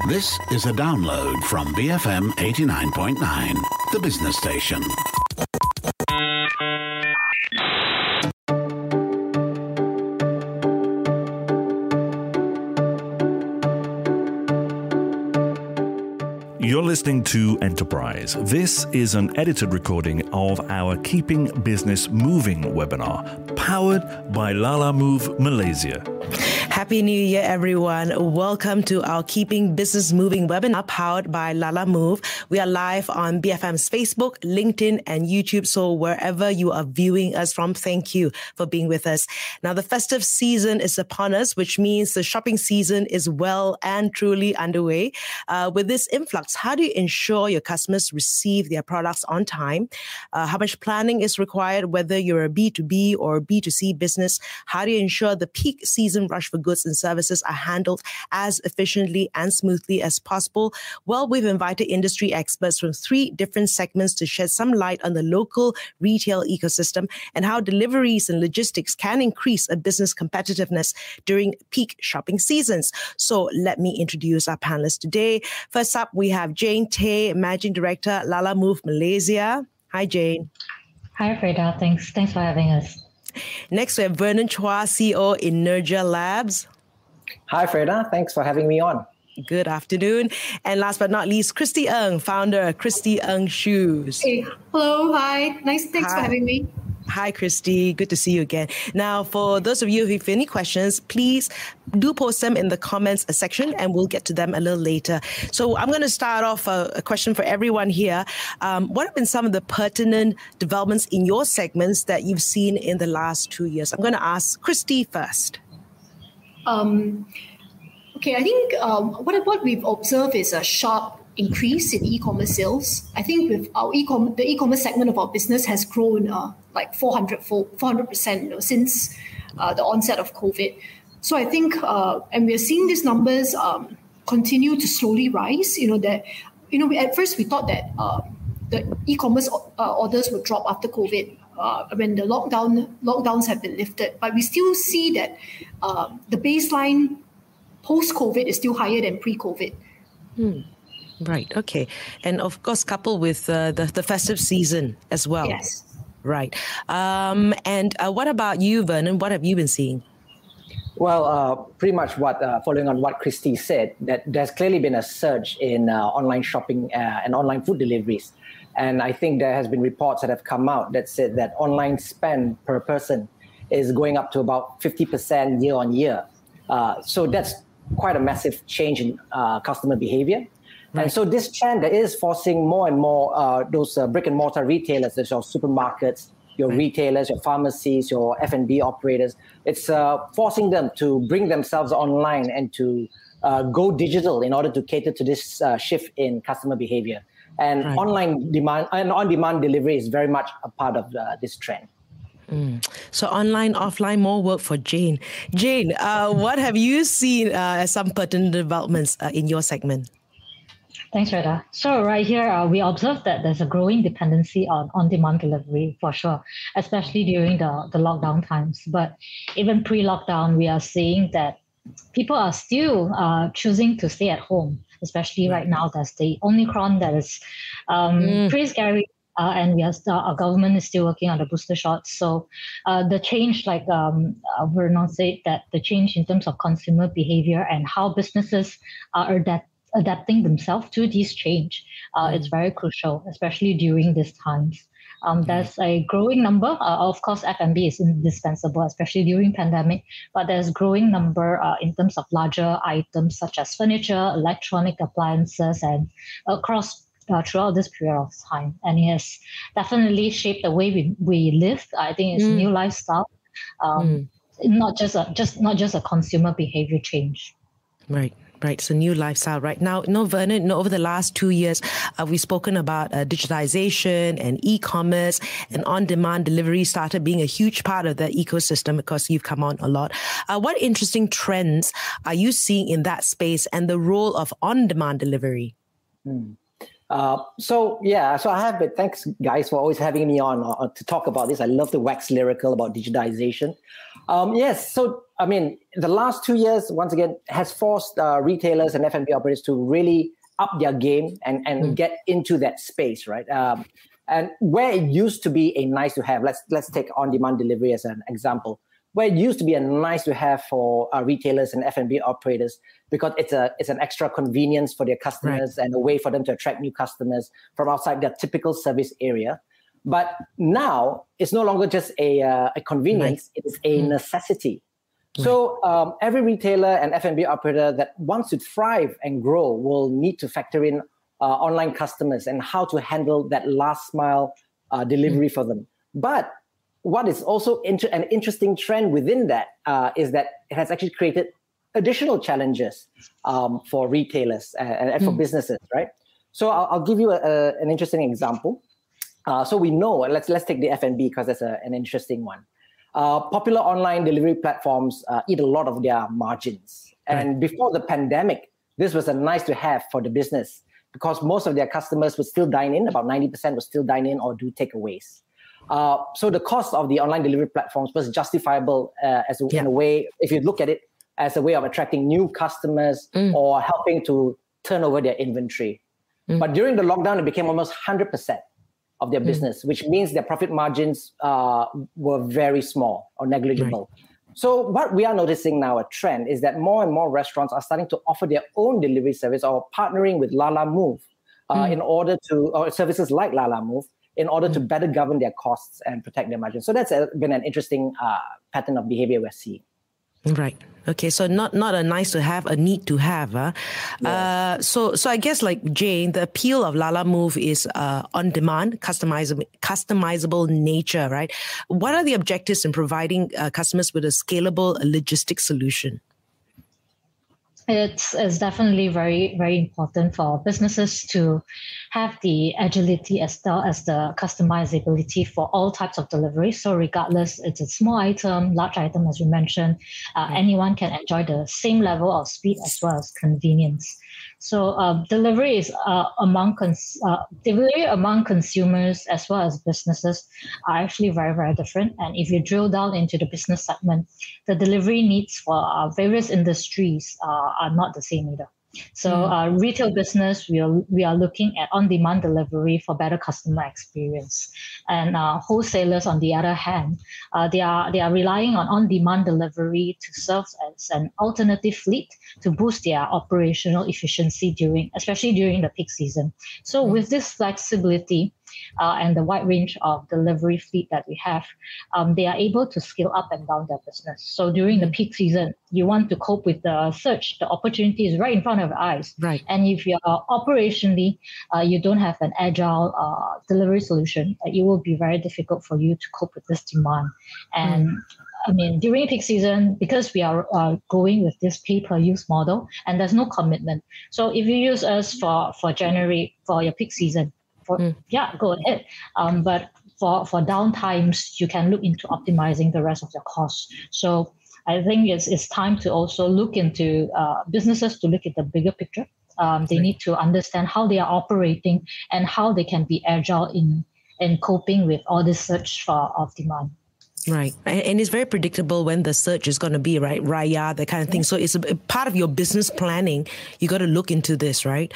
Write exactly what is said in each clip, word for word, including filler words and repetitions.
This is a download from B F M eighty-nine point nine, the business station. You're listening to Enterprise. This is an edited recording of our Keeping Business Moving webinar, powered by Lala Move Malaysia. Happy New Year, everyone. Welcome to our Keeping Business Moving webinar powered by Lala Move. We are live on B F M's Facebook, LinkedIn, and YouTube. So wherever you are viewing us from, thank you for being with us. Now, the festive season is upon us, which means the shopping season is well and truly underway. Uh, with this influx, how do you ensure your customers receive their products on time? Uh, how much planning is required, whether you're a B two B or B two C business? How do you ensure the peak season rush for goods and services are handled as efficiently and smoothly as possible? Well, we've invited industry experts from three different segments to shed some light on the local retail ecosystem and how deliveries and logistics can increase a business competitiveness during peak shopping seasons. So let me introduce our panelists today. First up, we have Jane Tay, Managing Director, Lala Move Malaysia. Hi, Jane. Hi, Freda. Thanks. Thanks for having us. Next, we have Vernon Chua, C E O in Nerja Labs. Hi, Freda. Thanks for having me on. Good afternoon. And last but not least, Christy Ng, founder of Christy Ng Shoes. Hey, hello. Hi. Nice. Thanks Hi. for having me. Hi, Christy. Good to see you again. Now, for those of you who have any questions, please do post them in the comments section and we'll get to them a little later. So I'm going to start off a, a question for everyone here. Um, what have been some of the pertinent developments in your segments that you've seen in the last two years? I'm going to ask Christy first. Um, okay, I think um, what, what we've observed is a sharp increase in e-commerce sales. I think with our e-com, the e-commerce segment of our business has grown uh, like four hundred fold, four hundred percent you know, since uh, the onset of COVID. So I think, uh, and we are seeing these numbers um, continue to slowly rise. You know that, you know, we, at first we thought that uh, the e-commerce uh, orders would drop after COVID uh, when the lockdown lockdowns have been lifted, but we still see that uh, the baseline post-COVID is still higher than pre-COVID. Hmm. Right. Okay. And of course, coupled with uh, the, the festive season as well. Yes. Right. Um, and uh, what about you, Vernon? What have you been seeing? Well, uh, pretty much what, uh, following on what Christy said, that there's clearly been a surge in uh, online shopping uh, and online food deliveries. And I think there has been reports that have come out that said that online spend per person is going up to about fifty percent year on year. Uh, so that's quite a massive change in uh, customer behavior. Right. And so this trend is forcing more and more uh, those uh, brick and mortar retailers, such as supermarkets, your right. retailers, your pharmacies, your F and B operators. It's uh, forcing them to bring themselves online and to uh, go digital in order to cater to this uh, shift in customer behavior. And right. online demand and on-demand delivery is very much a part of uh, this trend. Mm. So online, offline, more work for Jane. Jane, uh, what have you seen uh, as some pertinent developments uh, in your segment? Thanks, Reda. So right here, uh, we observed that there's a growing dependency on on-demand delivery for sure, especially during the, the lockdown times. But even pre-lockdown, we are seeing that people are still uh, choosing to stay at home, especially right now. There's the Omicron that is um, mm. pretty scary. Uh, and we are still, our government is still working on the booster shots. So uh, the change, like um, uh, Vernon said, that the change in terms of consumer behavior and how businesses are adapt adapting themselves to this change, uh, mm. it's very crucial, especially during these times. Um, mm. There's a growing number. Uh, of course, F and B is indispensable, especially during pandemic, but there's growing number uh, in terms of larger items such as furniture, electronic appliances, and across Uh, throughout this period of time, and it has definitely shaped the way we, we live. I think it's mm. new lifestyle, um, mm. not just a just not just a consumer behavior change. Right. Right. So new lifestyle right now. No, Vernon, no, over the last two years, uh, we've spoken about uh, digitization and e-commerce and on-demand delivery started being a huge part of the ecosystem because you've come on a lot. Uh, what interesting trends are you seeing in that space and the role of on-demand delivery? Mm. Uh, so, yeah, so I have it. Thanks, guys, for always having me on uh, to talk about this. I love to wax lyrical about digitization. Um, yes, so I mean, the last two years, once again, has forced uh, retailers and F and B operators to really up their game and, and mm. get into that space, right? Um, and where it used to be a nice to have, let's let's take on-demand delivery as an example. Where it used to be a nice to have for uh, retailers and F and B operators because it's a it's an extra convenience for their customers right. and a way for them to attract new customers from outside their typical service area. But now it's no longer just a uh, a convenience; right. it's a mm. necessity. Right. So um, every retailer and F and B operator that wants to thrive and grow will need to factor in uh, online customers and how to handle that last mile uh, delivery mm. for them. But what is also inter- an interesting trend within that uh, is that it has actually created additional challenges um, for retailers and, and for mm. businesses, right? So I'll, I'll give you a, a, an interesting example. Uh, so we know, let's let's take the F and B because that's a, an interesting one. Uh, popular online delivery platforms uh, eat a lot of their margins. Right. And before the pandemic, this was a nice to have for the business because most of their customers would still dine in, about ninety percent would still dine in or do takeaways. Uh, so the cost of the online delivery platforms was justifiable uh, as a, yeah. in a way, if you look at it as a way of attracting new customers mm. or helping to turn over their inventory. Mm. But during the lockdown, it became almost one hundred percent of their mm. business, which means their profit margins uh, were very small or negligible. Right. So what we are noticing now, a trend, is that more and more restaurants are starting to offer their own delivery service or partnering with Lalamove uh, mm. in order to, or services like Lalamove, in order to better govern their costs and protect their margins. So that's a, been an interesting uh, pattern of behavior we're seeing. Right. Okay. So not not a nice to have, a need to have. Huh? Yes. Uh, so so I guess like Jane, the appeal of Lalamove is uh, on demand, customizable, customizable nature, right? What are the objectives in providing uh, customers with a scalable logistics solution? It's, it's definitely very, very important for businesses to have the agility as well as the customizability for all types of delivery. So regardless, it's a small item, large item, as you mentioned, uh, anyone can enjoy the same level of speed as well as convenience. So uh, delivery is uh, among cons- uh, delivery among consumers as well as businesses are actually very, very different. And if you drill down into the business segment, the delivery needs for uh, various industries uh, are not the same either. So uh, retail business, we are we are looking at on-demand delivery for better customer experience. And uh, wholesalers, on the other hand, uh, they are they are relying on on-demand delivery to serve as an alternative fleet to boost their operational efficiency during, especially during the peak season. So with this flexibility uh, and the wide range of delivery fleet that we have, um, they are able to scale up and down their business. So during the peak season, you want to cope with the surge, the opportunity is right in front of your eyes. Right. And if you are operationally, uh, you don't have an agile uh, delivery solution, uh, it will be very difficult for you to cope with this demand. And mm. I mean, during peak season, because we are uh, going with this pay-per-use model, and there's no commitment. So if you use us for, for January, for your peak season, for, mm. yeah, go ahead. Um, but for, for downtimes, you can look into optimizing the rest of your costs. So I think it's it's time to also look into uh, businesses to look at the bigger picture. Um, they right. need to understand how they are operating and how they can be agile in in coping with all this surge for, of demand. Right. And it's very predictable when the surge is going to be, right? Raya, that kind of thing. So it's a part of your business planning. You got to look into this, right?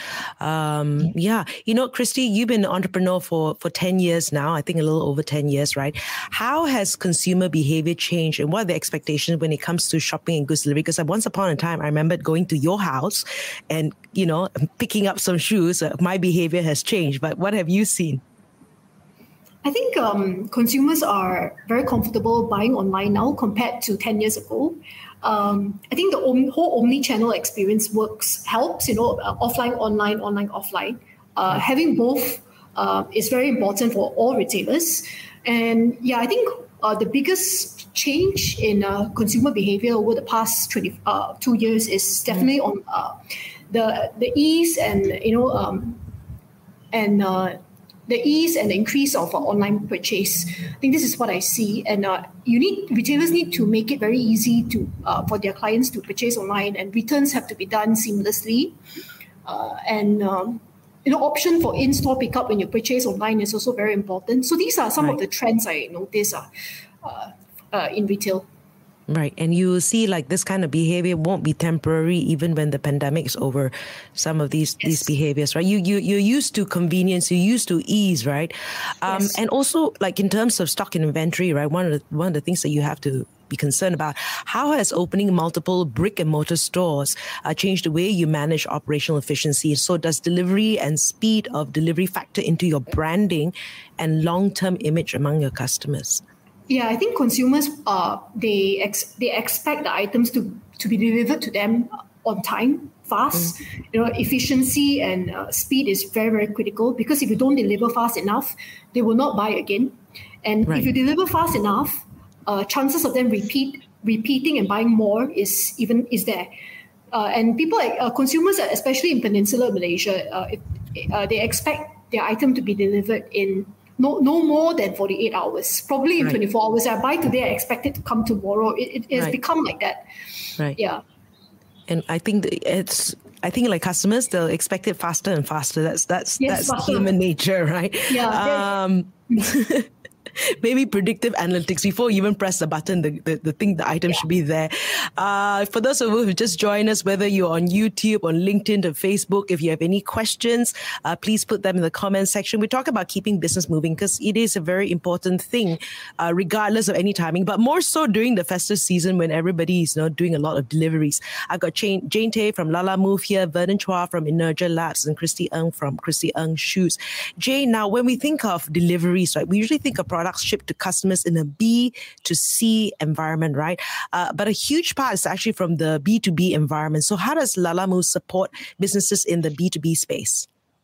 Um, yeah. yeah. You know, Christy, you've been an entrepreneur for, for ten years now, I think a little over ten years, right? How has consumer behavior changed and what are the expectations when it comes to shopping and goods delivery? Because once upon a time, I remember going to your house and, you know, picking up some shoes. Uh, my behavior has changed, but what have you seen? I think um, consumers are very comfortable buying online now compared to ten years ago. Um, I think the om- whole omni-channel experience works, helps, you know, uh, offline, online, online, offline. Uh, having both uh, is very important for all retailers. And yeah, I think uh, the biggest change in uh, consumer behavior over the past twenty, uh, two years is definitely on uh, the the ease and, you know, um, and uh, the ease and the increase of uh, online purchase. I think this is what I see. And uh, you need retailers need to make it very easy to uh, for their clients to purchase online, and returns have to be done seamlessly. Uh, and um, you know, option for in-store pickup when you purchase online is also very important. So these are some right. of the trends I notice uh, uh, uh, in retail. Right. And you will see like this kind of behavior won't be temporary even when the pandemic is over. Some of these, yes. these behaviors, right? You, you, you're used to convenience, you're used to ease, right? Um, yes. And also like in terms of stock and inventory, right? One of the, one of the things that you have to be concerned about, how has opening multiple brick and mortar stores uh, changed the way you manage operational efficiency? So does delivery and speed of delivery factor into your branding and long-term image among your customers? Yeah, I think consumers uh they ex- they expect the items to, to be delivered to them on time, fast. Mm. You know, efficiency and uh, speed is very, very critical, because if you don't deliver fast enough, they will not buy again. And right. if you deliver fast enough, uh, chances of them repeat repeating and buying more is even is there. Uh, and people, like uh, consumers, especially in Peninsular Malaysia, uh, it, uh, they expect their item to be delivered in No, no more than forty-eight hours, probably in right. twenty-four hours. I buy today, I expect it to come tomorrow. It, it has right. become like that. Right. Yeah. And I think it's, I think like customers, they'll expect it faster and faster. That's, that's, yes, that's faster. human nature, right? Yeah. Um, maybe predictive analytics before you even press the button, the, the, the thing, the item yeah. should be there. Uh, for those of you who just joined us, whether you're on YouTube, on LinkedIn, or Facebook, if you have any questions, uh, please put them in the comments section. We talk about keeping business moving because it is a very important thing, uh, regardless of any timing, but more so during the festive season when everybody is, you know, doing a lot of deliveries. I've got Jane, Jane Tay from Lala Move here, Vernon Chua from Energia Labs, and Christy Ng from Christy Ng Shoes. Jane, now when we think of deliveries, right, we usually think of products shipped to customers in a B to C environment, right? Uh, but a huge part is actually from the B to B environment. So how does Lala Move support businesses in the B to B space?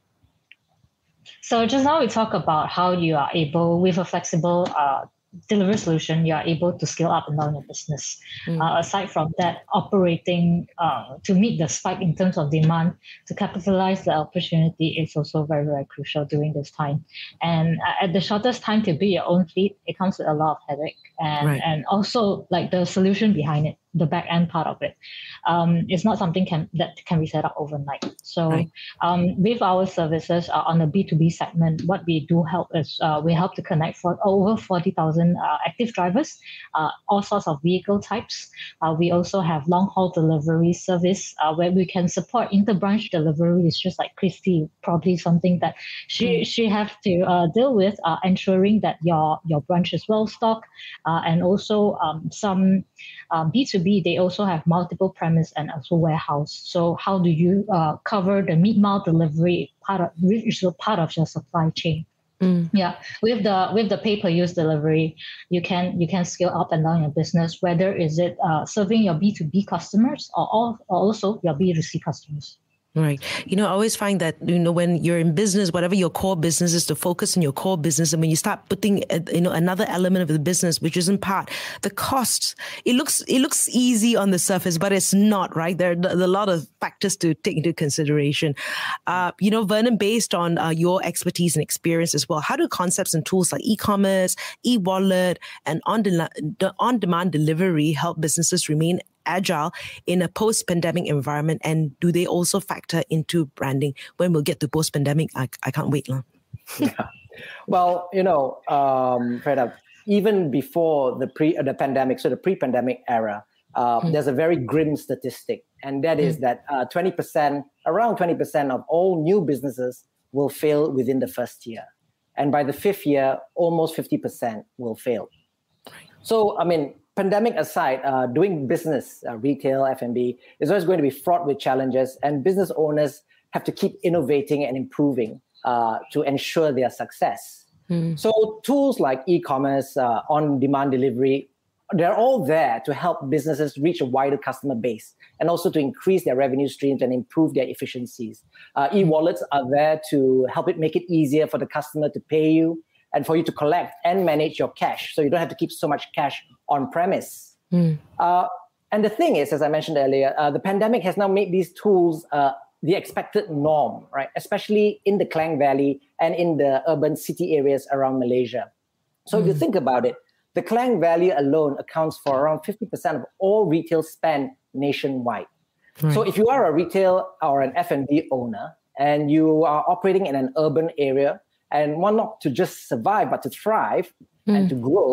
So just now we talk about how you are able, with a flexible uh, delivery solution, you are able to scale up and down your business. Mm. Uh, aside from that, operating uh, to meet the spike in terms of demand, to capitalize the opportunity is also very, very crucial during this time. And at the shortest time to build your own fleet, it comes with a lot of headache. And, right. and also like the solution behind it, the back end part of it. Um, it's not something can, that can be set up overnight. So right. um, with our services uh, on the B two B segment, what we do help is uh, we help to connect for over forty thousand uh, active drivers, uh, all sorts of vehicle types. Uh, we also have long haul delivery service uh, where we can support inter-branch deliveries, just like Christy, probably something that she mm. she have to uh, deal with, uh, ensuring that your, your branch is well stocked, uh, and also um, some uh, B two B, they also have multiple premise and also warehouse. So how do you uh, cover the mid-mile delivery part of, which is part of your supply chain? Mm. Yeah, with the with the pay-per-use delivery, you can you can scale up and down your business. Whether is it uh, serving your B two B customers or, all, or also your B two C customers. Right. You know, I always find that, you know, when you're in business, whatever your core business is, to focus on your core business. And when you start putting, you know, another element of the business, which isn't part, the costs, it looks, it looks easy on the surface, but it's not, right? There are a lot of factors to take into consideration. Uh, you know, Vernon, based on uh, your expertise and experience as well, how do concepts and tools like e-commerce, e-wallet, and on-de- on-demand delivery help businesses remain agile in a post-pandemic environment, and do they also factor into branding? When we'll get to post-pandemic, I, I can't wait long. Yeah. Well, you know, um, Freda, even before the pre uh, the pandemic, so the pre-pandemic era, uh, mm. there's a very grim statistic, and that is mm. that uh, twenty percent, around twenty percent of all new businesses will fail within the first year, and by the fifth year, almost fifty percent will fail. Right. So, I mean, pandemic aside, uh, doing business, uh, retail, F and B, is always going to be fraught with challenges, and business owners have to keep innovating and improving uh, to ensure their success. Mm. So tools like e-commerce, uh, on-demand delivery, they're all there to help businesses reach a wider customer base and also to increase their revenue streams and improve their efficiencies. Uh, e-wallets are there to help it make it easier for the customer to pay you and for you to collect and manage your cash, so you don't have to keep so much cash on premise. Mm. Uh, and the thing is, as I mentioned earlier, uh, the pandemic has now made these tools uh, the expected norm, right? Especially in the Klang Valley and in the urban city areas around Malaysia. So mm. if you think about it, the Klang Valley alone accounts for around fifty percent of all retail spend nationwide. Right. So if you are a retail or an F and B owner and you are operating in an urban area and want not to just survive but to thrive mm. and to grow,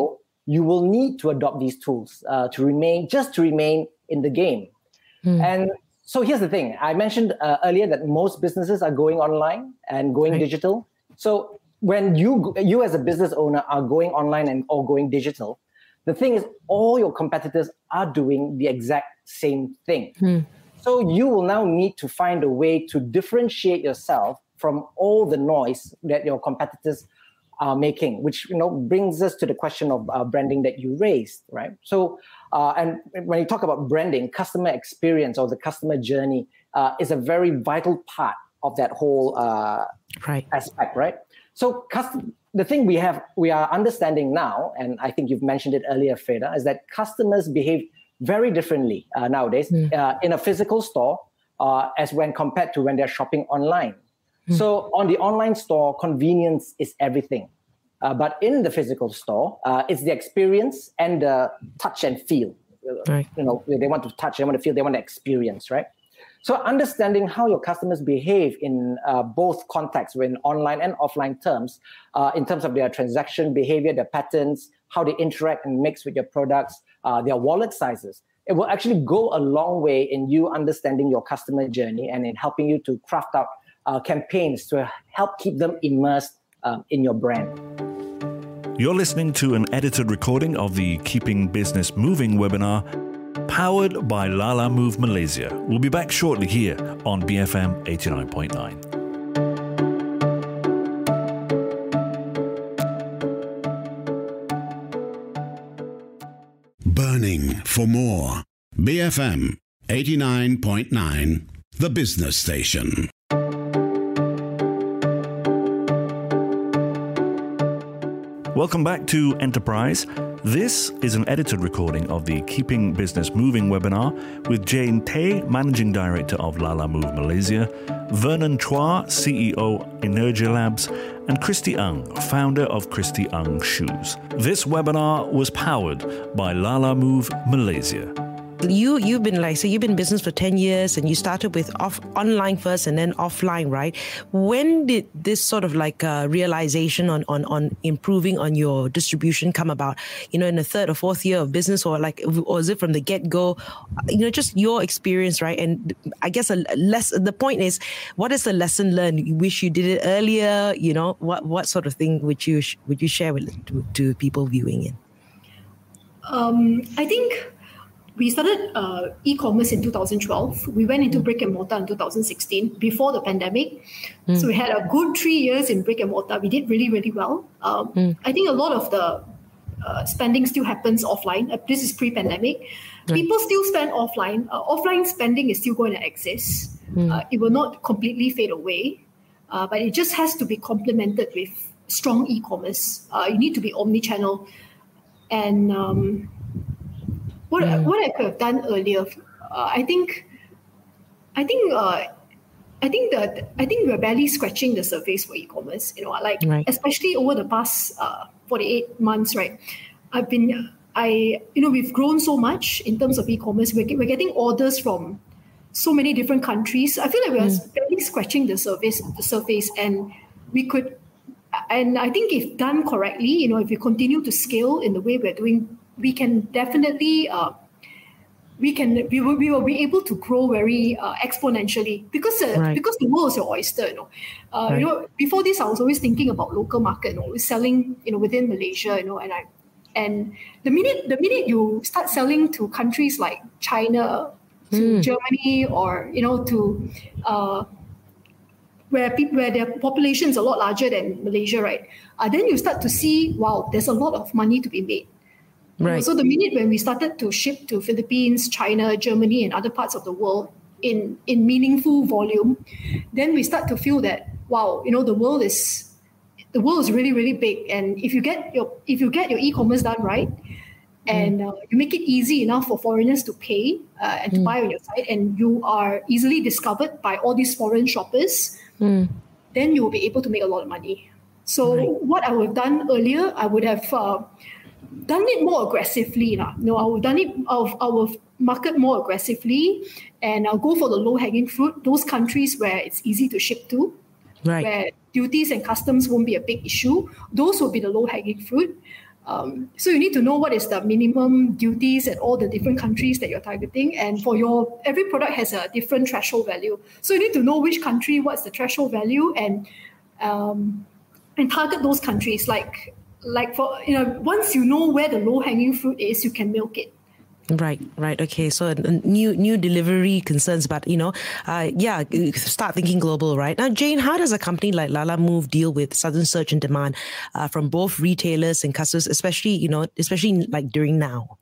you will need to adopt these tools uh, to remain, just to remain in the game. Mm. And so here's the thing. I mentioned uh, earlier that most businesses are going online and going right. digital. So when you you as a business owner are going online and or going digital, the thing is all your competitors are doing the exact same thing. Mm. So you will now need to find a way to differentiate yourself from all the noise that your competitors are making, which you know brings us to the question of uh, branding that you raised, right? So, uh, and when you talk about branding, customer experience or the customer journey uh, is a very vital part of that whole uh, right. aspect, right? So, custom- the thing we have, we are understanding now, and I think you've mentioned it earlier, Freda, is that customers behave very differently uh, nowadays mm. uh, in a physical store uh, as when compared to when they're shopping online. Mm. So on the online store, convenience is everything. Uh, but in the physical store, uh, it's the experience and the touch and feel. Right. You know, they want to touch, they want to feel, they want to experience, right? So understanding how your customers behave in uh, both contexts, in online and offline terms, uh, in terms of their transaction behavior, their patterns, how they interact and mix with your products, uh, their wallet sizes, it will actually go a long way in you understanding your customer journey and in helping you to craft out uh, campaigns to help keep them immersed um, in your brand. You're listening to an edited recording of the Keeping Business Moving webinar, powered by Lalamove Malaysia. We'll be back shortly here on B F M eighty-nine point nine. Burning for more. B F M eighty-nine point nine, the business station. Welcome back to Enterprise. This is an edited recording of the Keeping Business Moving webinar with Jane Tay, Managing Director of Lalamove Malaysia, Vernon Chua, C E O, Energia Labs, and Christy Ng, founder of Christy Ng Shoes. This webinar was powered by Lalamove Malaysia. You, you've been like, so you've been in business for ten years and you started with off online first and then offline, right? When did this sort of like uh, realization on, on, on improving on your distribution come about? You know, in the third or fourth year of business, or like, or is it from the get-go? You know, just your experience, right? And I guess a less, the point is, what is the lesson learned? You wish you did it earlier? You know, what, what sort of thing would you, would you share with to, to people viewing in? Um, I think we started uh, e-commerce in two thousand twelve. We went into brick and mortar in two thousand sixteen, before the pandemic. Mm. So we had a good three years in brick and mortar. We did really, really well. Um, mm. I think a lot of the uh, spending still happens offline. Uh, this is pre-pandemic. Mm. People still spend offline. Uh, offline spending is still going to exist. Mm. Uh, it will not completely fade away, uh, but it just has to be complemented with strong e-commerce. Uh, you need to be omni-channel. And um, What, mm. what I could have done earlier, uh, I think, I think, uh, I think that I think we're barely scratching the surface for e-commerce. You know, like right. especially over the past uh, forty-eight months, right? I've been, I, you know, we've grown so much in terms of e-commerce. We're we're getting orders from so many different countries. I feel like we're mm. barely scratching the surface, the surface, and we could, and I think if done correctly, you know, if we continue to scale in the way we're doing, we can definitely, uh, we can, we will, we will be able to grow very uh, exponentially because uh, right. because the world is your oyster. You know, uh, right. you know. Before this, I was always thinking about local market, you know, selling, you know, within Malaysia, you know, and I, and the minute the minute you start selling to countries like China, to mm. Germany, or you know, to uh, where people where their population is a lot larger than Malaysia, right? Uh, then you start to see, wow, there's a lot of money to be made. Right. So the minute when we started to ship to Philippines, China, Germany, and other parts of the world in, in meaningful volume, then we start to feel that, wow, you know, the world is the world is really, really big. And if you get your if you get your e-commerce done right, and uh, you make it easy enough for foreigners to pay uh, and to mm. buy on your site, and you are easily discovered by all these foreign shoppers, mm. then you will be able to make a lot of money. So right. what I would have done earlier, I would have uh, done it more aggressively. Nah. No, I would done it. I will market more aggressively, and I'll go for the low-hanging fruit. Those countries where it's easy to ship to, right. where duties and customs won't be a big issue. Those will be the low-hanging fruit. Um, so you need to know what is the minimum duties at all the different countries that you're targeting. And for your, every product has a different threshold value. So you need to know which country, what's the threshold value, and um, and target those countries. Like, like for, you know, once you know where the low-hanging fruit is, you can milk it. Right, right. Okay, so uh, new new delivery concerns, but you know, uh, yeah, start thinking global, right? Now, Jane, how does a company like Lalamove deal with sudden surge in demand uh, from both retailers and customers, especially you know, especially like during now?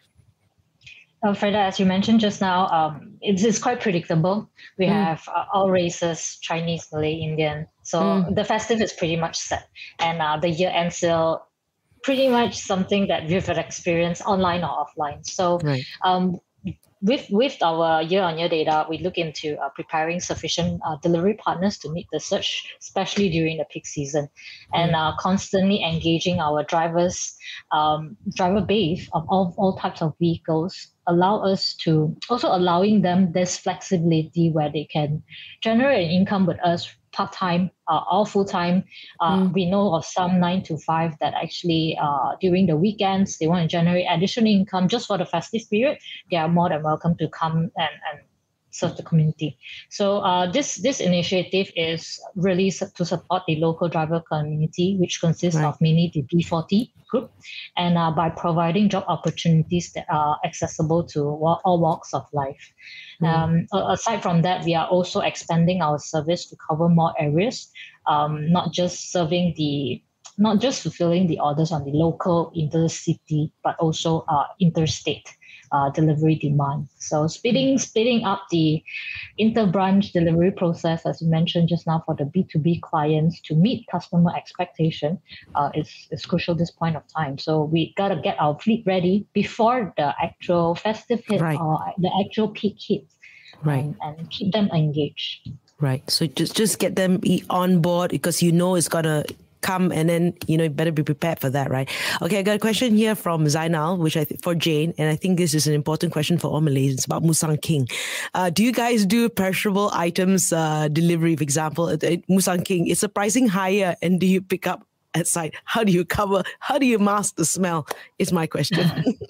Uh, Freda, as you mentioned just now, um, it's, it's quite predictable. We mm. have uh, all races, Chinese, Malay, Indian. So mm. the festive is pretty much set. And uh, the year-end sale, pretty much something that we've experienced online or offline. So right. um, with with our year-on-year data, we look into uh, preparing sufficient uh, delivery partners to meet the surge, especially during the peak season, and uh, constantly engaging our drivers, um, driver base of all, all types of vehicles, allow us to also allowing them this flexibility where they can generate an income with us part-time uh, or full-time. Uh, mm. We know of some nine to five that actually uh, during the weekends, they want to generate additional income just for the festive period. They are more than welcome to come and, and serve the community. So uh, this this initiative is really su- to support the local driver community, which consists right. of mainly the B forty group, and uh, by providing job opportunities that are accessible to all walks of life. Mm. Um, aside from that, we are also expanding our service to cover more areas, um, not just serving the, not just fulfilling the orders on the local, intercity, but also uh, interstate uh, delivery demand. So speeding, speeding up the inter-branch delivery process, as you mentioned just now, for the B two B clients to meet customer expectation uh, is, is crucial at this point of time. So we got to get our fleet ready before the actual festive hit right. or the actual peak hits, right. and, and keep them engaged. Right. So just, just get them on board because you know it's going to come, and then, you know, you better be prepared for that, right? Okay, I got a question here from Zainal, which I think for Jane, and I think this is an important question for all Malaysians about Musang King. Uh, do you guys do perishable items uh, delivery, for example, at, at Musang King? Is the pricing higher, and do you pick up at site? How do you cover? How do you mask the smell? Is my question.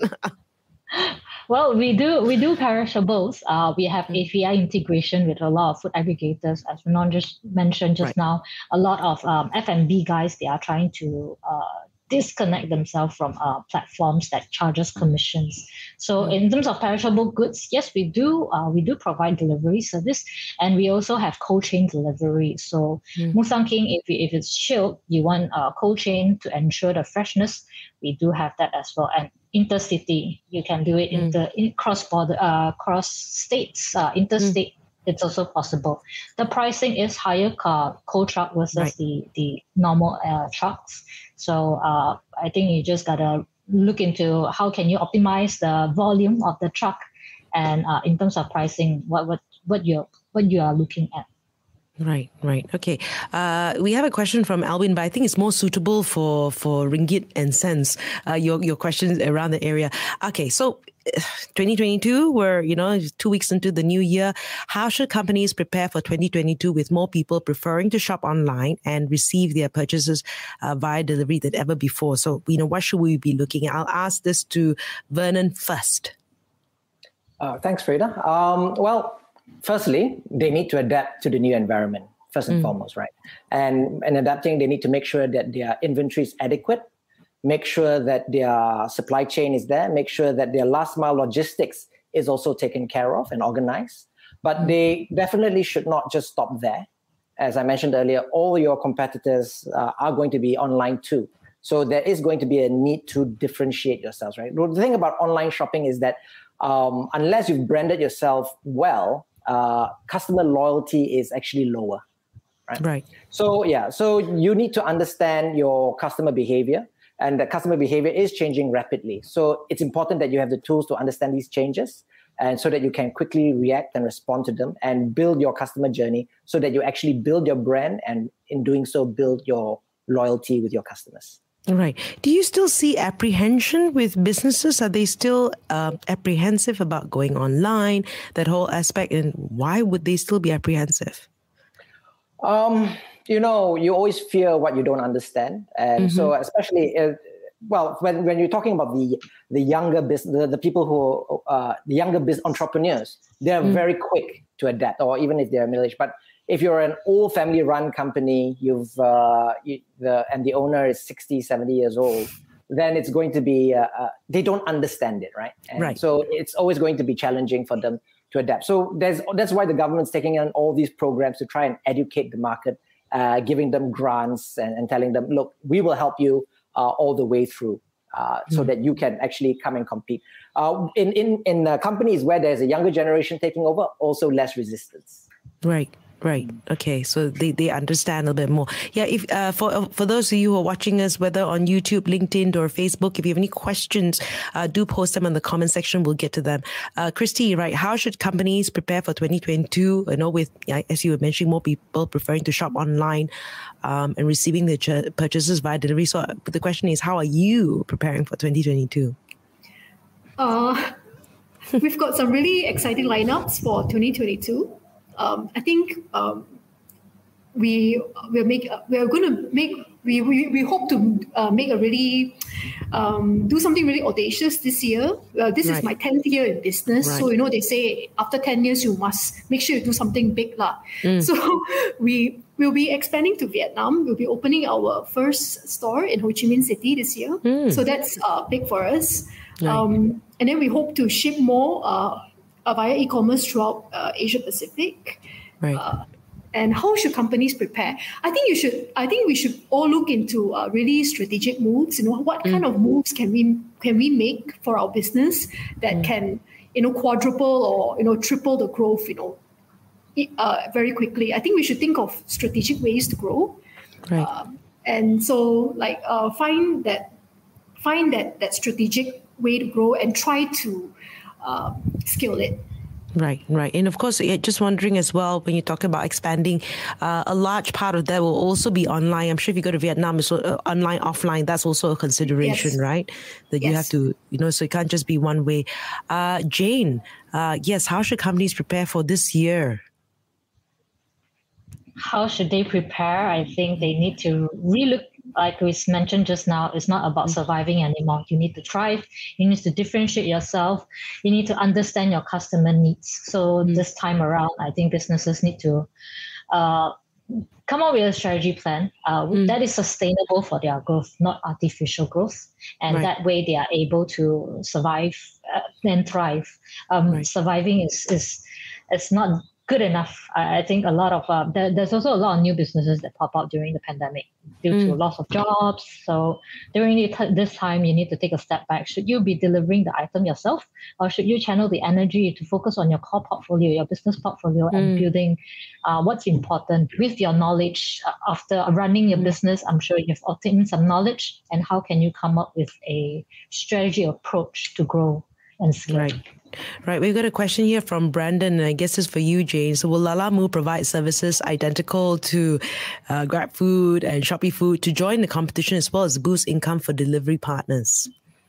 Well, we do we do perishables. Uh, we have A P I integration with a lot of food aggregators, as Renan just mentioned just right. now. A lot of um, F and B guys, they are trying to uh, disconnect themselves from uh, platforms that charges commissions. So mm. in terms of perishable goods, yes, we do uh, we do provide delivery service, and we also have cold chain delivery. So mm. Musang King, if if it's chilled, you want a cold chain to ensure the freshness, we do have that as well. And intercity, you can do it mm. inter in cross border, uh, cross states, uh, interstate. Mm. It's also possible. The pricing is higher car coal truck versus right. the the normal uh, trucks. So uh, I think you just gotta look into how can you optimize the volume of the truck, and uh, in terms of pricing, what what what you what you are looking at. Right, right. Okay. Uh, we have a question from Alvin, but I think it's more suitable for, for ringgit and cents. Uh, your your questions around the area. Okay, so twenty twenty-two, we're, you know, two weeks into the new year. How should companies prepare for twenty twenty-two with more people preferring to shop online and receive their purchases uh, via delivery than ever before? So, you know, what should we be looking at? I'll ask this to Vernon first. Uh, thanks, Freda. Um, well, firstly, they need to adapt to the new environment, first and mm. foremost, right? And and adapting, they need to make sure that their inventory is adequate, make sure that their supply chain is there, make sure that their last mile logistics is also taken care of and organized. But mm. they definitely should not just stop there. As I mentioned earlier, all your competitors uh, are going to be online too. So there is going to be a need to differentiate yourselves, right? The thing about online shopping is that um, unless you've branded yourself well, uh, customer loyalty is actually lower, right? Right. So yeah, so you need to understand your customer behavior, and the customer behavior is changing rapidly. So it's important that you have the tools to understand these changes, and so that you can quickly react and respond to them and build your customer journey so that you actually build your brand, and in doing so, build your loyalty with your customers. Right. Do you still see apprehension with businesses? Are they still uh, apprehensive about going online, that whole aspect? And why would they still be apprehensive? Um, you know, you always fear what you don't understand. And mm-hmm. so especially, uh, well, when, when you're talking about the the younger business, the, the people who uh, the younger business entrepreneurs, they're mm. very quick to adapt, or even if they're middle aged. But if you're an old family run company, you've uh, you, the and the owner is sixty, seventy years old, then it's going to be uh, uh, they don't understand it, right? And right. So it's always going to be challenging for them to adapt. So there's that's why the government's taking on all these programs to try and educate the market, uh, giving them grants and, and telling them, look, we will help you uh, all the way through, uh, mm. so that you can actually come and compete. Uh, in in in uh, companies where there's a younger generation taking over, also less resistance. Right. Right. Okay. So they, they understand a bit more. Yeah. If uh, for for those of you who are watching us, whether on YouTube, LinkedIn, or Facebook, if you have any questions, uh, do post them in the comment section. We'll get to them. Uh, Christy, right? How should companies prepare for twenty twenty-two? You know, with as you were mentioning, more people preferring to shop online um, and receiving their ch- purchases via delivery. So the question is, how are you preparing for twenty twenty-two? Uh, we've got some really exciting lineups for twenty twenty-two. Um, I think um, we we're make we're going to make we, we we hope to uh, make a really um, do something really audacious this year. Uh, this right. is my tenth year in business, right. so you know they say after ten years you must make sure you do something big, lah. Mm. So we will be expanding to Vietnam. We'll be opening our first store in Ho Chi Minh City this year. Mm. So that's uh, big for us. Right. Um, and then we hope to ship more. Uh, Uh, via e-commerce throughout uh, Asia Pacific, right? Uh, and how should companies prepare? I think you should. I think we should all look into uh, really strategic moves. You know, what mm. kind of moves can we can we make for our business that mm. can, you know, quadruple or you know triple the growth, you know, uh, very quickly. I think we should think of strategic ways to grow, right? Um, and so, like, uh, find that find that that strategic way to grow and try to. Uh, scale it. Right, right. And of course, just wondering as well, when you talk about expanding, uh, a large part of that will also be online. I'm sure if you go to Vietnam, it's uh, online, offline, that's also a consideration, yes. right? That yes. you have to, you know, so it can't just be one way. Uh, Jane, uh, yes, how should companies prepare for this year? How should they prepare? I think they need to relook. Like we mentioned just now, it's not about surviving anymore. You need to thrive. You need to differentiate yourself. You need to understand your customer needs. So mm. this time around, I think businesses need to uh, come up with a strategy plan uh, mm. that is sustainable for their growth, not artificial growth. And right. that way they are able to survive uh, and thrive. Um, right. Surviving is, is, is not good enough. I think a lot of uh, there, there's also a lot of new businesses that pop up during the pandemic due mm. to loss of jobs. So during this time, you need to take a step back. Should you be delivering the item yourself, or should you channel the energy to focus on your core portfolio, your business portfolio, mm. and building uh, what's important with your knowledge? After running your mm. business, I'm sure you've obtained some knowledge, and how can you come up with a strategy approach to grow and scale? Right. Right, we've got a question here from Brandon, and I guess it's for you, Jane. So will Lalamove provide services identical to uh, GrabFood and Shopee Food to join the competition as well as boost income for delivery partners?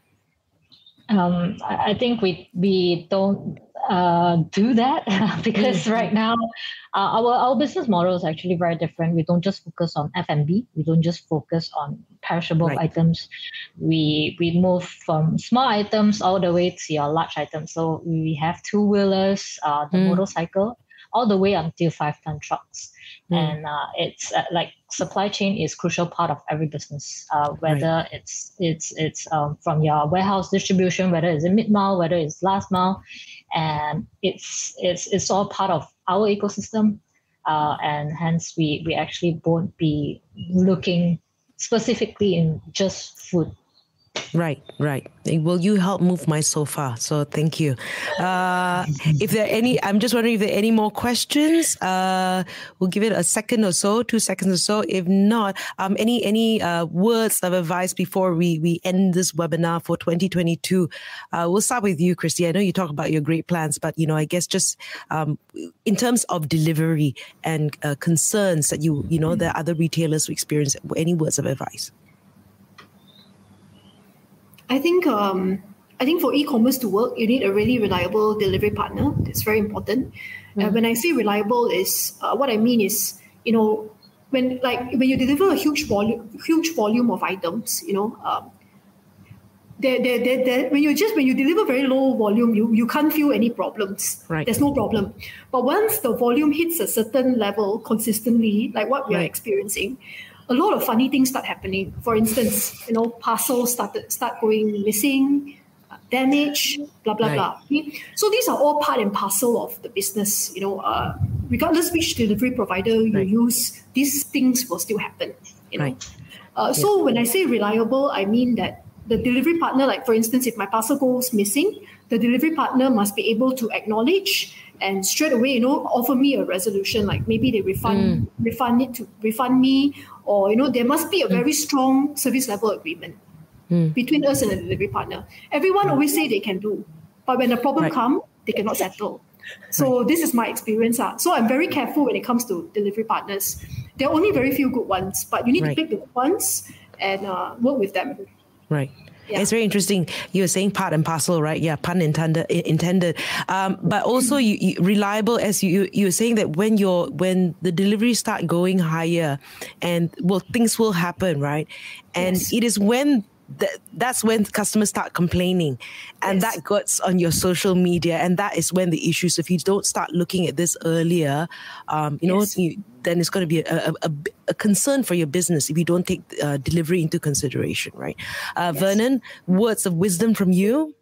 Um, I think we we don't uh, do that because right now uh, our our business model is actually very different. We don't just focus on F and B. We don't just focus on perishable right. items. We we move from small items all the way to your large items. So we have two wheelers, uh, the mm. motorcycle, all the way until five ton trucks. Mm. And uh, it's uh, like supply chain is crucial part of every business, uh, whether right. it's it's it's um, from your warehouse distribution, whether it's a mid mile, whether it's last mile, and it's it's it's all part of our ecosystem. Uh, and hence we we actually won't be looking specifically in just food. Right, right. Will you help move my sofa? So thank you. Uh, if there are any, I'm just wondering if there are any more questions. Uh, we'll give it a second or so, two seconds or so. If not, um, any any uh, words of advice before we we end this webinar for twenty twenty-two? Uh, we'll start with you, Christy. I know you talk about your great plans, but you know, I guess just um, in terms of delivery and uh, concerns that you you know that other retailers experience. Any words of advice? I think um, I think for e-commerce to work, you need a really reliable delivery partner. It's very important. Mm. Uh, when I say reliable, is uh, what I mean is, you know, when like when you deliver a huge volume, huge volume of items, you know, um, They're, they're, they're, they're, when you just when you deliver very low volume, you, you can't feel any problems. Right. There's no problem. But once the volume hits a certain level consistently, like what we are Right. experiencing, a lot of funny things start happening. For instance, you know, parcels started start going missing, uh, damage, blah blah Right. blah. Okay? So these are all part and parcel of the business. You know, uh, regardless which delivery provider you Right. use, these things will still happen. You know. Right. Uh, so when I say reliable, I mean that the delivery partner, like for instance, if my parcel goes missing, the delivery partner must be able to acknowledge and straight away, you know, offer me a resolution. Like maybe they refund, refund it to refund me, or you know, there must be a very strong service level agreement between us and the delivery partner. Everyone always say they can do, but when the problem Right. comes, they cannot settle. So this is my experience. Uh. So I'm very careful when it comes to delivery partners. There are only very few good ones, but you need Right. to pick the good ones and uh, work with them. Right. Yeah. It's very interesting. You were saying part and parcel, right? Yeah, pun intended. Intended. Um, but also, you, you reliable, as you you were saying that when you're when the deliveries start going higher, and well, things will happen, right? And Yes. it is when th- that's when customers start complaining, and Yes. that gets on your social media, and that is when the issues. If you don't start looking at this earlier, um, you know, Yes. you, then it's going to be a, a, a, a concern for your business if you don't take uh, delivery into consideration, right? Uh, Yes. Vernon, words of wisdom from you?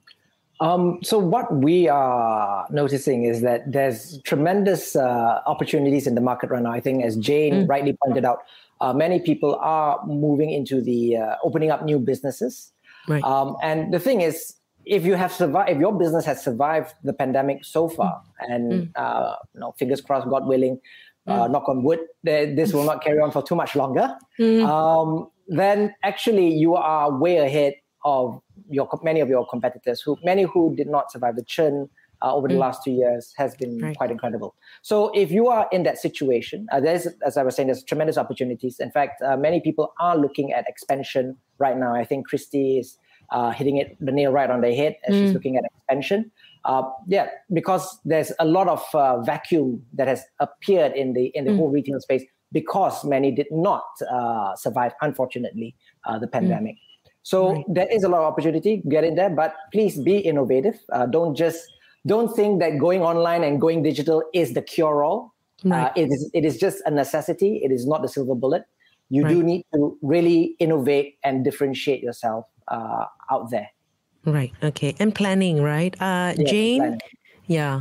Um, so what we are noticing is that there's tremendous uh, opportunities in the market right now. I think, as Jane rightly pointed out, uh, many people are moving into the uh, opening up new businesses. Right. Um, and the thing is, if you have survived, if your business has survived the pandemic so far, and uh, you know, fingers crossed, God willing, uh, knock on wood, th- this will not carry on for too much longer. Um, then actually, you are way ahead of your many of your competitors, who many who did not survive the churn uh, over the last two years has been Right. quite incredible. So if you are in that situation, uh, there's, as I was saying, there's tremendous opportunities. In fact, uh, many people are looking at expansion right now. I think Christy is uh, hitting it the nail right on the head as she's looking at expansion. Uh, yeah, because there's a lot of uh, vacuum that has appeared in the in the whole retail space because many did not uh, survive, unfortunately, uh, the pandemic. So Right. there is a lot of opportunity, get in there, but please be innovative. Uh, don't just don't think that going online and going digital is the cure-all. Right. Uh, it is it is just a necessity. It is not the silver bullet. You Right. do need to really innovate and differentiate yourself uh, out there. Right. Okay. And planning, right? Uh, Yeah, Jane? planning. Yeah.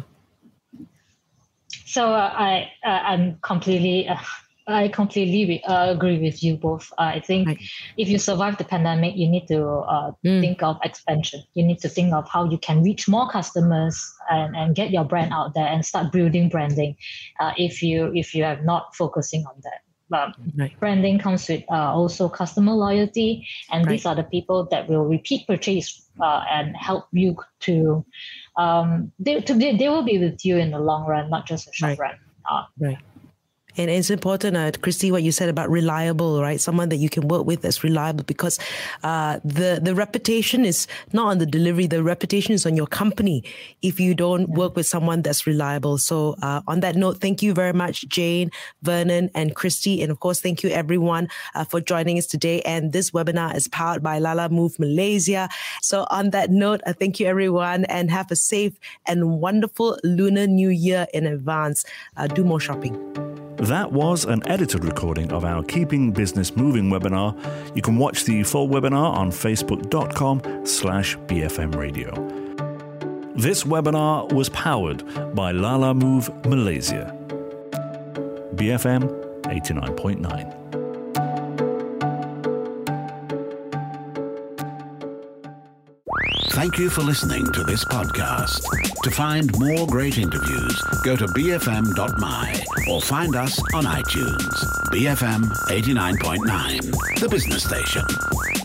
So uh, I uh, I'm completely uh, I completely re- uh, agree with you both. Uh, I think Right. if you survive the pandemic, you need to uh, think of expansion. You need to think of how you can reach more customers and, and get your brand out there and start building branding. Uh, if you if you have not focusing on that. Um, Right. branding comes with uh, also customer loyalty, and these Right. are the people that will repeat purchase uh, and help you to um, they to be, they will be with you in the long run, not just a short Right. run. Uh, Right. And it's important, uh, Christy, what you said about reliable, right? Someone that you can work with that's reliable, because uh, the the reputation is not on the delivery. The reputation is on your company if you don't work with someone that's reliable. So uh, on that note, thank you very much, Jane, Vernon, and Christy. And of course, thank you everyone uh, for joining us today. And this webinar is powered by Lalamove Malaysia. So on that note, uh, thank you everyone, and have a safe and wonderful Lunar New Year in advance. Uh, do more shopping. That was an edited recording of our Keeping Business Moving webinar. You can watch the full webinar on facebook.com slash BFM radio. This webinar was powered by Lalamove Malaysia. B F M eighty-nine point nine. Thank you for listening to this podcast. To find more great interviews, go to b f m dot m y or find us on iTunes. B F M eighty-nine point nine, the business station.